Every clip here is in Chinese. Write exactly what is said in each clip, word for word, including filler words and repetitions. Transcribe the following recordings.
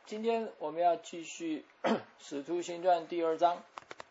今天我们要继续《使徒行传》第二章，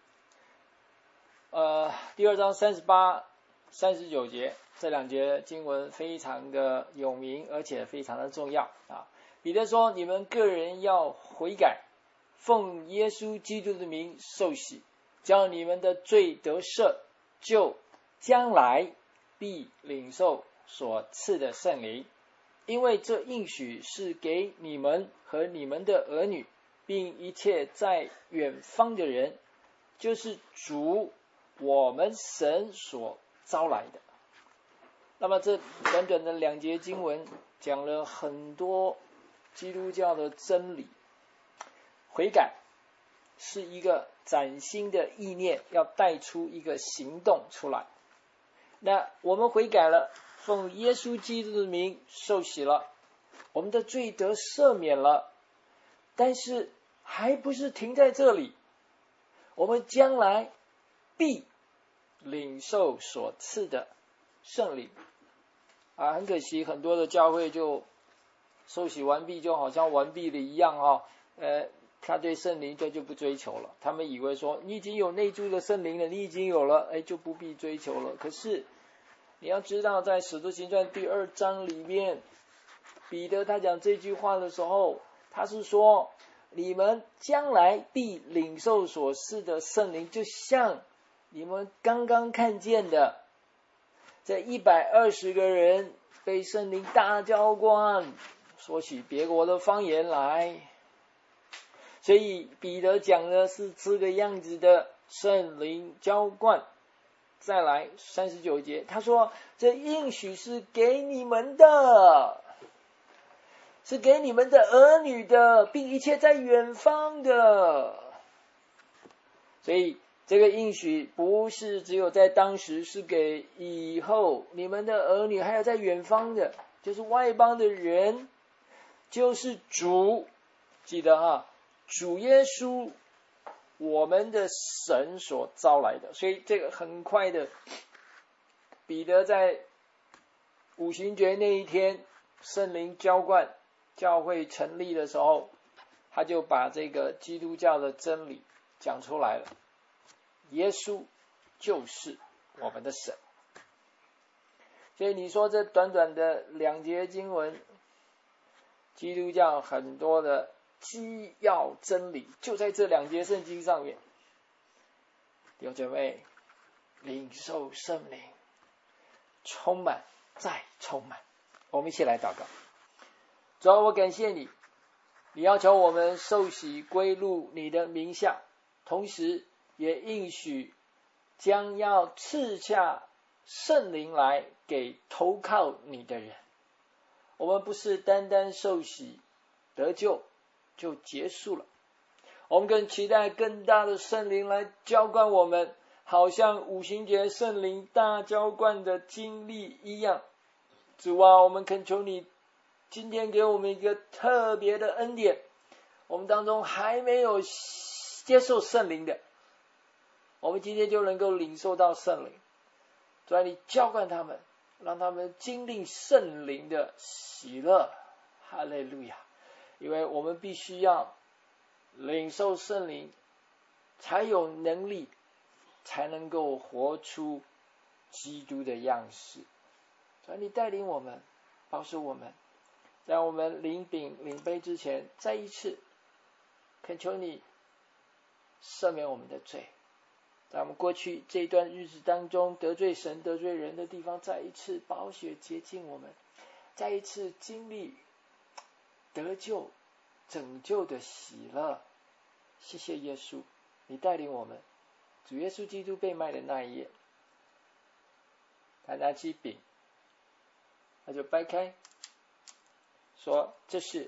呃，第二章三十八、三十九节，这两节经文非常的有名，而且非常的重要啊。彼得说：“你们个人要悔改，奉耶稣基督的名受洗，叫你们的罪得赦，就将来必领受所赐的圣灵。因为这应许是给你们和你们的儿女，并一切在远方的人，就是主我们神所招来的。”那么这短短的两节经文讲了很多基督教的真理。悔改是一个崭新的意念，要带出一个行动出来。那我们悔改了，奉耶稣基督的名受洗了，我们的罪得赦免了，但是还不是停在这里，我们将来必领受所赐的圣灵啊。很可惜，很多的教会就受洗完毕就好像完毕了一样哦，呃，他对圣灵这就不追求了。他们以为说你已经有内住的圣灵了，你已经有了，哎，就不必追求了。可是你要知道，在使徒行传第二章里面，彼得他讲这句话的时候，他是说你们将来必领受所赐的圣灵，就像你们刚刚看见的，这一百二十个人被圣灵大浇灌，说起别国的方言来。所以彼得讲的是这个样子的圣灵浇灌。再来三十九节，他说这应许是给你们的，是给你们的儿女的，并一切在远方的。所以这个应许不是只有在当时，是给以后你们的儿女，还有在远方的，就是外邦的人，就是主，记得哈，主耶稣我们的神所招来的。所以这个很快的，彼得在五旬节那一天，圣灵浇灌教会成立的时候，他就把这个基督教的真理讲出来了。耶稣就是我们的神。所以你说这短短的两节经文，基督教很多的基要真理就在这两节圣经上面。弟兄姐妹，领受圣灵，充满再充满。我们一起来祷告。主啊，我感谢你，你要求我们受洗归入你的名下，同时也应许将要赐下圣灵来给投靠你的人。我们不是单单受洗得救就结束了，我们更期待更大的圣灵来浇灌我们，好像五旬节圣灵大浇灌的经历一样。主啊，我们恳求你今天给我们一个特别的恩典，我们当中还没有接受圣灵的，我们今天就能够领受到圣灵。主啊，你浇灌他们，让他们经历圣灵的喜乐。哈利路亚！因为我们必须要领受圣灵，才有能力，才能够活出基督的样式。所以你带领我们，保守我们，在我们领饼领杯之前，再一次恳求你赦免我们的罪，在我们过去这段日子当中得罪神得罪人的地方，再一次宝血洁净我们，再一次经历得救拯救的喜乐。谢谢耶稣，你带领我们。主耶稣基督被卖的那一夜，他拿起饼，他就掰开，说这是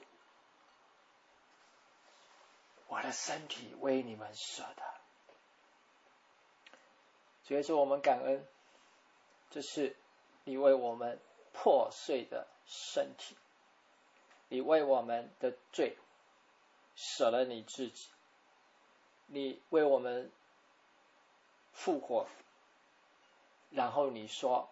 我的身体，为你们舍的。主耶稣，我们感恩，这是你为我们破碎的身体，你为我们的罪舍了你自己，你为我们复活，然后你说，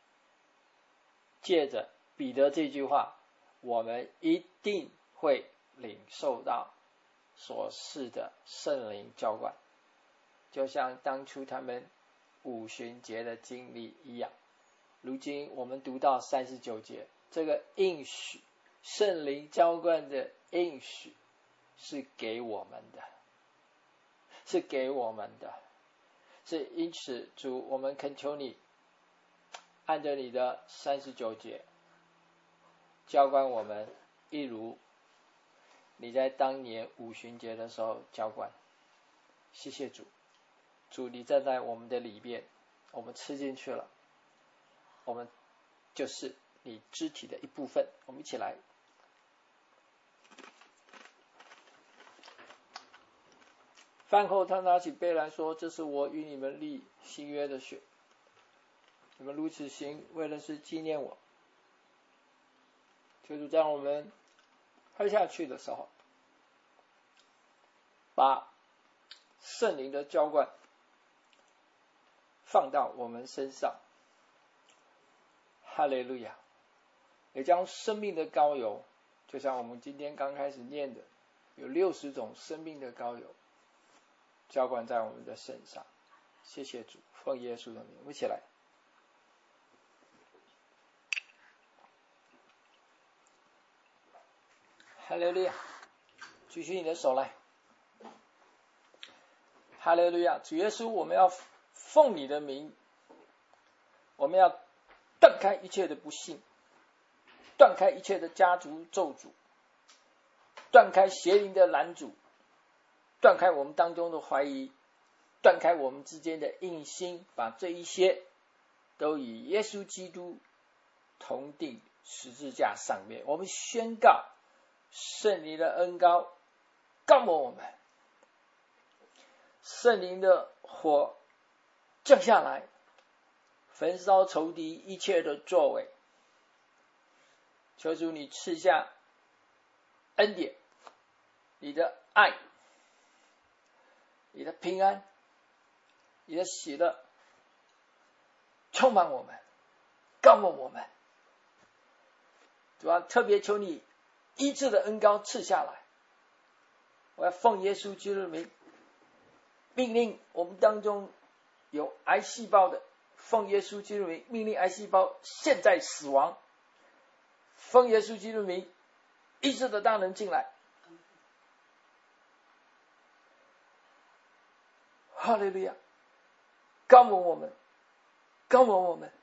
借着彼得这句话，我们一定会领受到所赐的圣灵浇灌，就像当初他们五旬节的经历一样。如今我们读到三十九节，这个应许，圣灵浇灌的应许是给我们的，是给我们的，是因此主，我们恳求你按着你的三十九节浇灌我们，一如你在当年五旬节的时候浇灌。谢谢主，主你站在我们的里边，我们吃进去了，我们就是你肢体的一部分。我们一起来，饭后他拿起杯来说，这是我与你们立新约的血，你们如此行，为的是纪念我。就是在我们喝下去的时候，把圣灵的浇灌放到我们身上，哈利路亚！也将生命的膏油，就像我们今天刚开始念的，有六十种生命的膏油浇灌在我们的身上。谢谢主，奉耶稣的名，我们一起来。哈利路亚！举起你的手来。哈利路亚！主耶稣，我们要奉你的名，我们要断开一切的不幸，断开一切的家族咒诅，断开邪灵的拦阻，断开我们当中的怀疑，断开我们之间的硬心，把这一些都与耶稣基督同定十字架上面。我们宣告圣灵的恩膏膏抹我们，圣灵的火降下来，焚烧仇敌一切的作为。求主你赐下恩典，你的爱，你的平安，你的喜乐充满我们，膏抹我们。主啊，特别求你医治的恩膏赐下来。我要奉耶稣基督的名，命令我们当中有癌细胞的，奉耶稣基督的名，命令癌细胞现在死亡。奉耶稣基督的名，医治的大能进来。哈利路亚！膏抹我们，膏抹我们，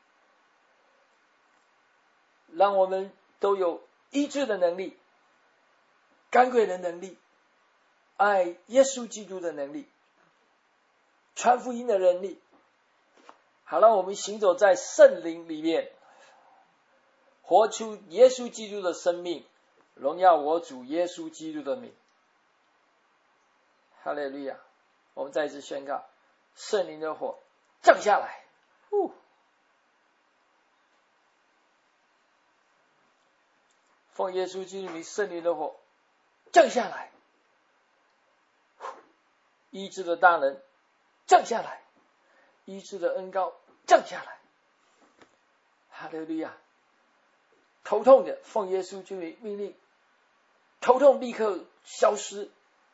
让我们都有医治的能力，赶鬼的能力，爱耶稣基督的能力，传福音的能力。好了，我们行走在圣灵里面，活出耶稣基督的生命，荣耀我主耶稣基督的名。哈利路亚！我们再一次宣告，圣灵的火降下来。呼奉耶稣基督名，圣灵的火降下来，医治的大能降下来，医治的恩膏降下来。哈利路亚！头痛的，奉耶稣基督名命令，头痛立刻消失。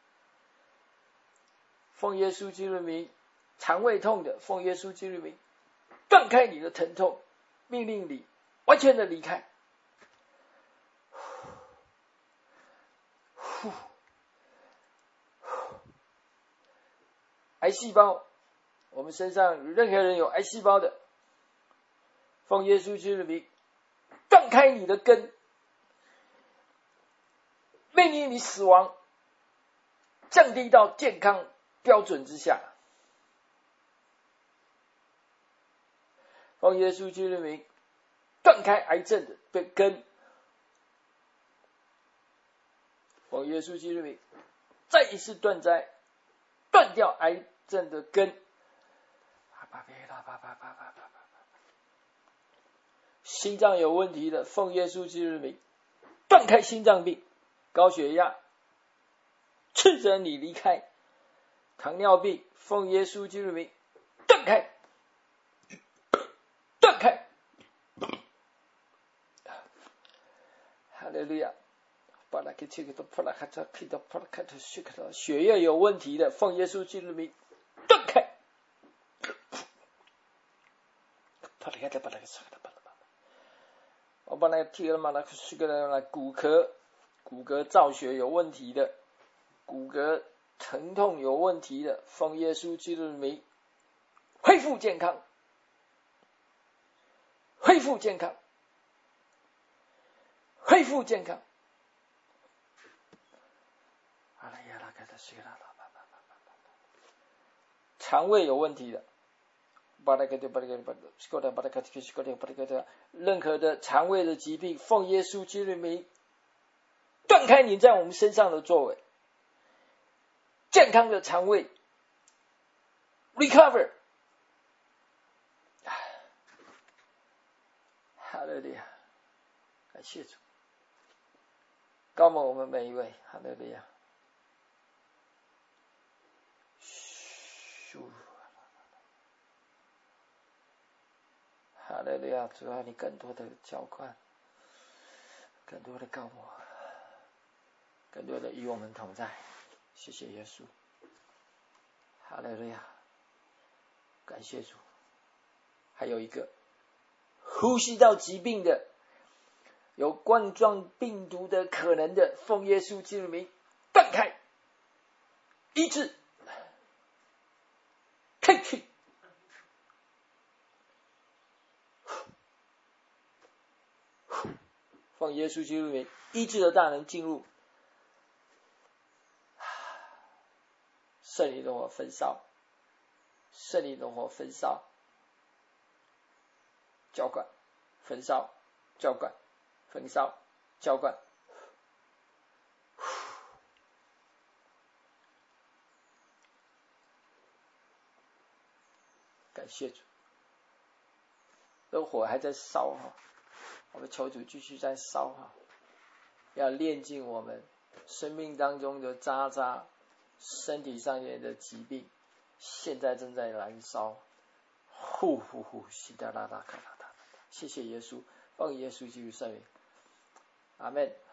奉耶稣基督名，肠胃痛的，奉耶稣基督名，断开你的疼痛，命令你完全的离开。癌细胞，我们身上任何人有癌细胞的，奉耶稣基督名，断开你的根，命令你死亡，降低到健康标准之下。奉耶稣基督名，断开癌症的根。奉耶稣基督名，再一次断灾，断掉癌症的根。心脏有问题的，奉耶稣基督名，断开心脏病。高血压，斥责你离开。糖尿病，奉耶稣基督名，断开，断开。哈利路亚！ 血液有问题的，奉耶稣基督的名断开。我把那个提了嘛，那个骨骼骨骼造血有问题的，骨骼疼痛有问题的，奉耶稣基督的名恢复健康，恢复健康，恢复健康。肠胃有问题的，任何的肠胃的疾病，奉耶稣基督的名断开你在我们身上的作为，健康的肠胃 recover。 哈利路亚，感谢主，高牧我们每一位，哈利路亚。哈利路亚，主要你更多的浇灌，更多的高牧，更多的与我们同在，谢谢耶稣，哈利路亚，感谢主。还有一个呼吸道疾病的，有冠状病毒的可能的，奉耶稣基督名断开，医治，退去，奉耶稣基督名医治的大能进入，圣灵的火焚烧，圣灵的火焚烧，浇灌，焚烧，浇灌，焚烧，浇灌。感谢主，这火还在烧哈，我们求主继续在烧哈，要炼净我们生命当中的渣渣，身体上面的疾病，现在正在燃烧。呼呼呼，西达拉拉卡拉达，谢谢耶稣，奉耶稣基督圣名，阿们。